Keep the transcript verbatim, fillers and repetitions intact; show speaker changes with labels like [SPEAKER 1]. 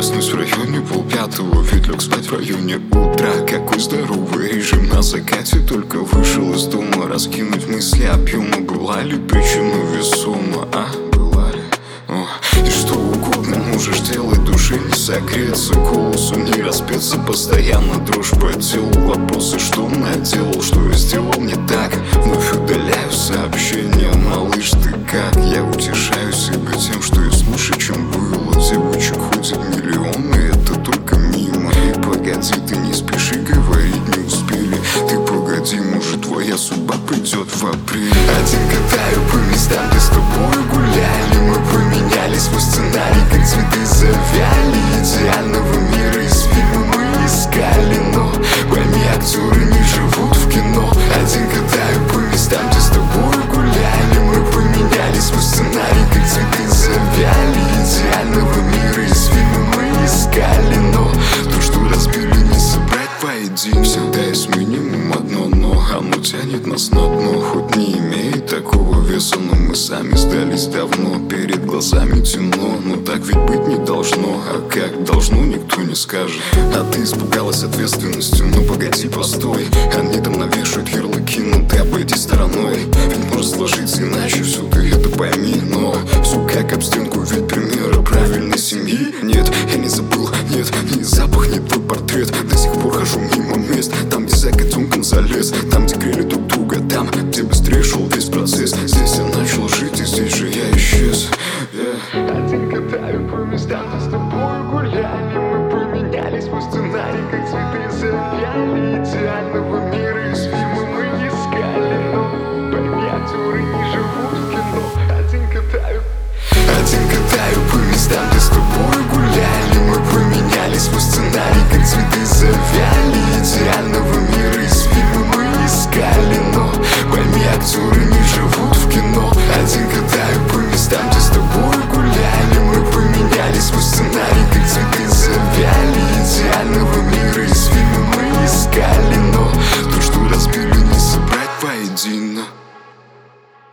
[SPEAKER 1] проснусь в районе полпятого, ведь лег спать в районе утра. Какой здоровый режим на закате, только вышел из дома. Раскинуть мысли объема, была ли причина весома, а? Была ли? О, и что угодно можешь делать, душе не согреться, голосу не распеться, постоянно дрожь по телу. Вопросы, что наделал, что я сделал не так. Вновь удаляю сообщения, малыш, ты как? Я утешаю себя тем, что я лучше, чем было. Девочек ходит миллионы, это только мимо. И погоди, ты не спеши, говорить не успели. Ты погоди, может твоя судьба придет в апреле. Один катаю по местам, где с тобой гуляли. Мы поменялись, свой сценарий, как цветы завяли. Идеального мира из фильма мы искали, но пойми, актеры не живут в кино. Один катаю по местам, где с тобой гуляли. Мы поменялись, свой сценарий, как цветы завяли. Идеального мира из фильма мы искали, но то, что разбили, не собрать поединок. Всегда есть минимум одно но, оно тянет нас на дно. Хоть не имеет такого веса, но мы сами сдались давно. Перед глазами темно, но так ведь быть не должно. А как должно, никто не скажет. А ты испугалась ответственностью, ну погоди, постой. Они там навешают ярлыки, но ты обойди стороной. Ведь может сложиться иначе, все ты это пойми. Но все как об стенку, ведь примера правильной семьи нет. Я не забыл, нет, ни запах, ни твой портрет. До сих пор хожу мимо мест, там где за котенком залез. Там где грели друг друга, там где быстрее шел весь процесс. Здесь я начал жить, и здесь же я исчез, yeah. Один катаю по местам, где с тобой гуляли. Мы поменялись, свой сценарий, как цветы завяли. Идеального мира